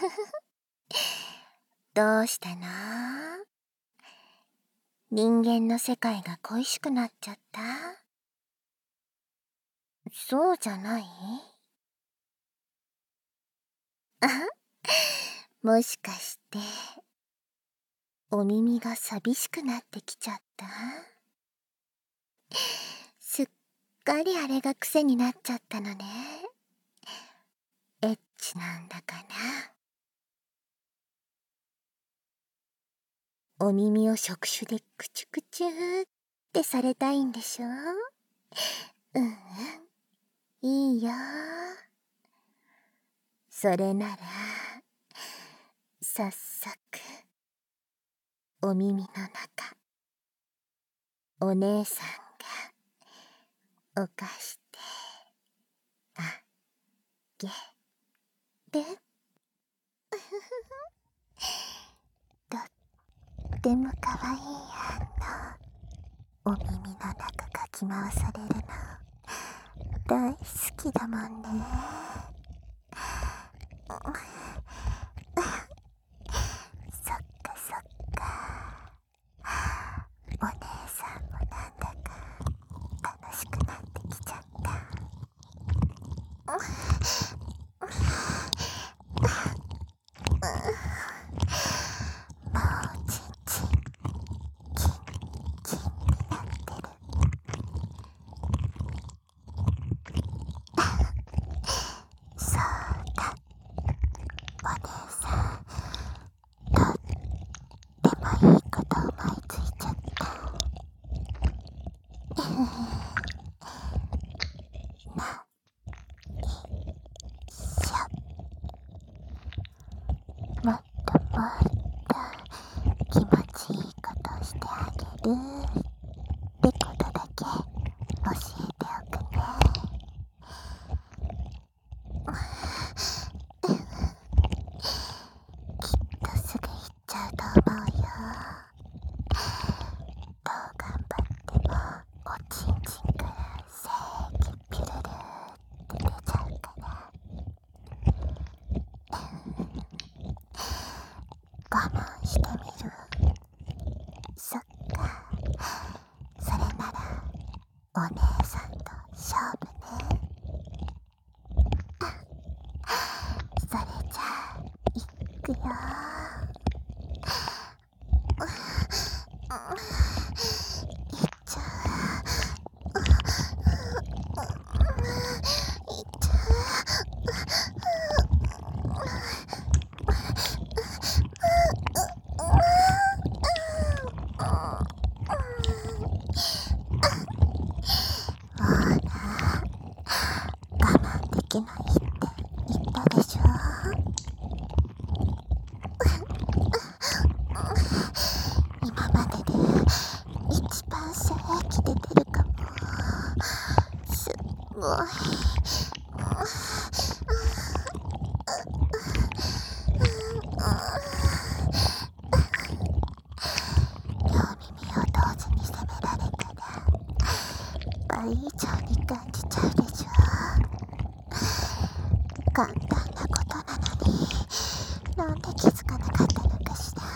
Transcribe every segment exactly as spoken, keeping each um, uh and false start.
どうしたの？人間の世界が恋しくなっちゃった？そうじゃない？あもしかして、お耳が寂しくなってきちゃった？すっかりあれが癖になっちゃったのね。エッチなんだかな。お耳を触手でクチュクチューってされたいんでしょ？うんうん、いいよ。それなら、早速、お耳の中、お姉さんが、おかしてあげる。とってもかわいい反応。お耳の中かき回されるの大好きだもんね。そっかそっか。お姉さんもなんだか楽しくなってきちゃった。もうちんちんキンキンになってる。そうだ、お姉さんとってもいいこと思いついちゃった。な、いしょ。もっともっと気持ちいいことしてあげるってことだけ教えておくね。きっとすぐ行っちゃうと思うよ。どう頑張ってもおちんちんからセーキピルルって出ちゃうから。我慢してみる。そっか、それならお姉さんと勝負ね。それじゃあいっくよ。いっちゃう。いっちゃう。ほら、我慢できないって言ったでしょ。今までで一番精液出てるかも。すっごい。両耳を同時に責められたら倍以上に感じちゃうでしょ。簡単なことなのになんで気づかなかったのかしら。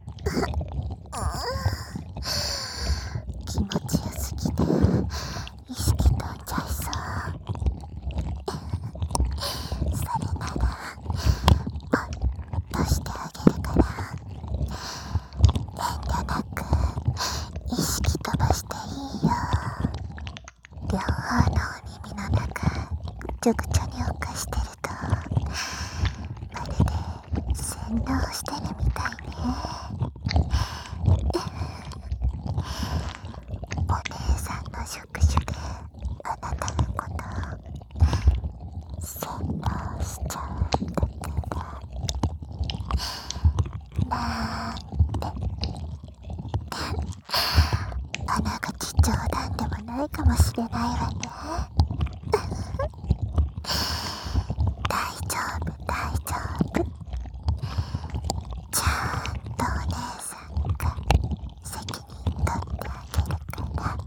気持ちよすぎて意識飛んじゃいそう。それならもっとしてあげるから、遠慮なく意識飛ばしていいよ。両方のお耳の中ぐちょぐちょに動かしてるとまるで洗脳してるみたいね。お姉さんの触手であなたのことを洗脳しちゃうんだからなんて。あながち冗談でもないかもしれないわね。大丈夫大丈夫。ちゃんとお姉さんが責任取ってあげるから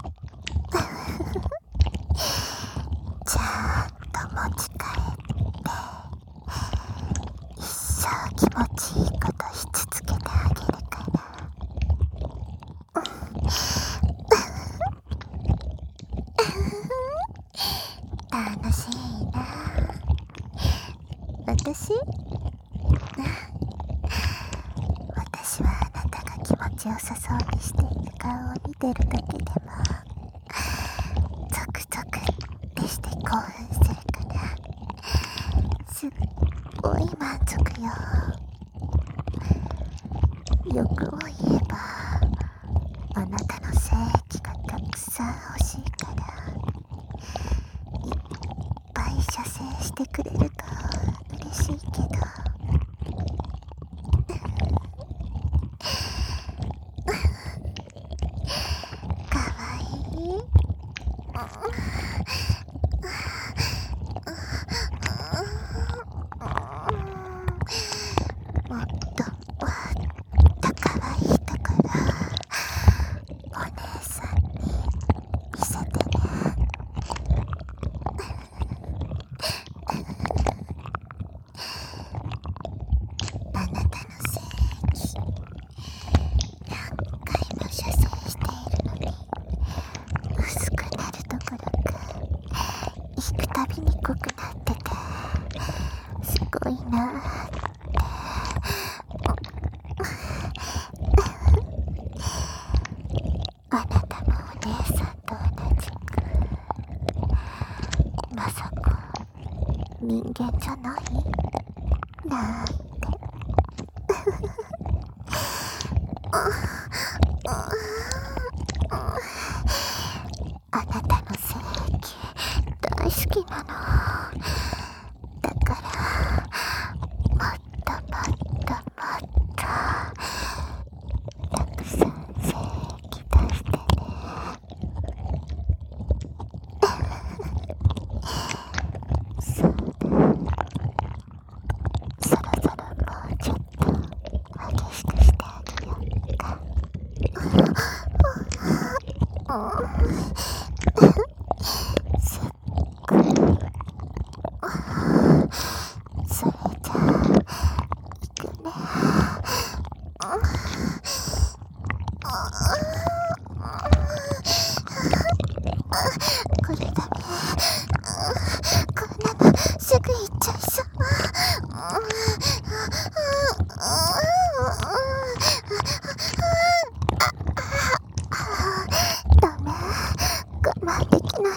ちゃんと持ち帰って一生気持ちいいことし続けてあげるから。楽しいな。私私はあなたが気持ちよさそうにしている顔を見てるだけでもゾクゾクってして興奮するからすっごい満足よ。欲を言えばあなたの精液がたくさん欲しいからいっぱい射精してくれると嬉しいけどかわいい。もっともっとかわいいところお姉さんに見せてね。あなたの精液何回も射精しているのに薄くなるどころか行くたびに濃くなっててすごいなーってあなたもお姉さんと同じくまさか人間じゃないなんてあなたの精液大好きなの。だからもっともっともっとたくさん精液出してね。そうだ。そろそろもうちょっと激しくしてあげようか。すっごい。それじゃあいくね。これダメ。こんなのすぐ行っちゃいそう。ダメ。我慢できない。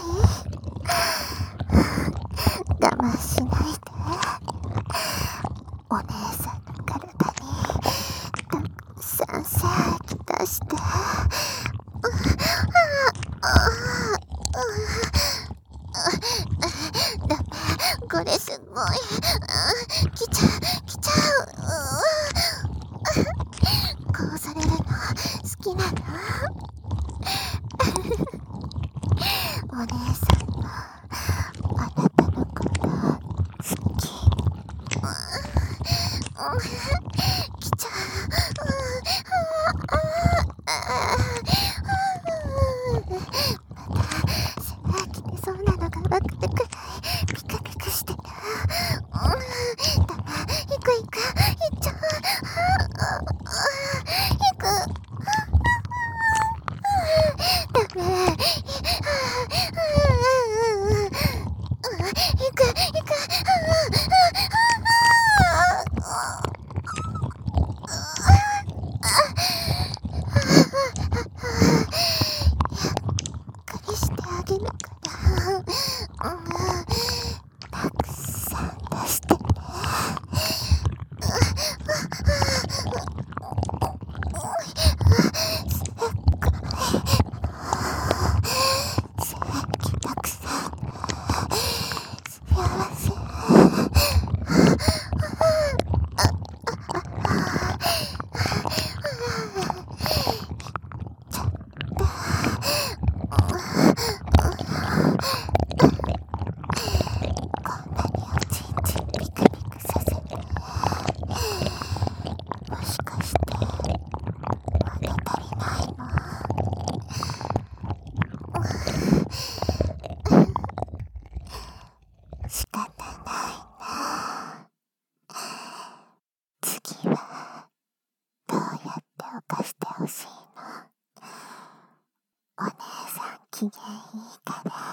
我慢しないで。お姉さんの体にたくさん精液出して。ダメ、これすごい。来ちゃう来ちゃう。こうされるの好きなの。お姉さんもあなたのこと好き。来ちゃう。また精液出そうなのがわかるくらいピカピカしてる。ダメ、行く行く、行っちゃう。行く。ダメ。行く行く。 次はどうやって犯してほしいの？お姉さん機嫌いいから